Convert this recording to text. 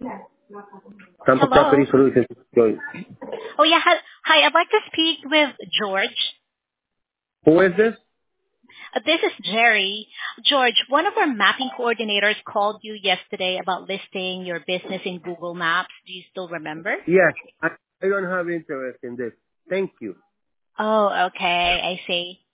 Tampa Property Hello. Solutions. Joy. Oh yeah. Hi. I'd like to speak with George. Who is this? This is Jerry. George, one of our mapping coordinators called you yesterday about listing your business in Google Maps. Do you still remember? Yes, I don't have interest in this. Thank you. Oh, okay. I see.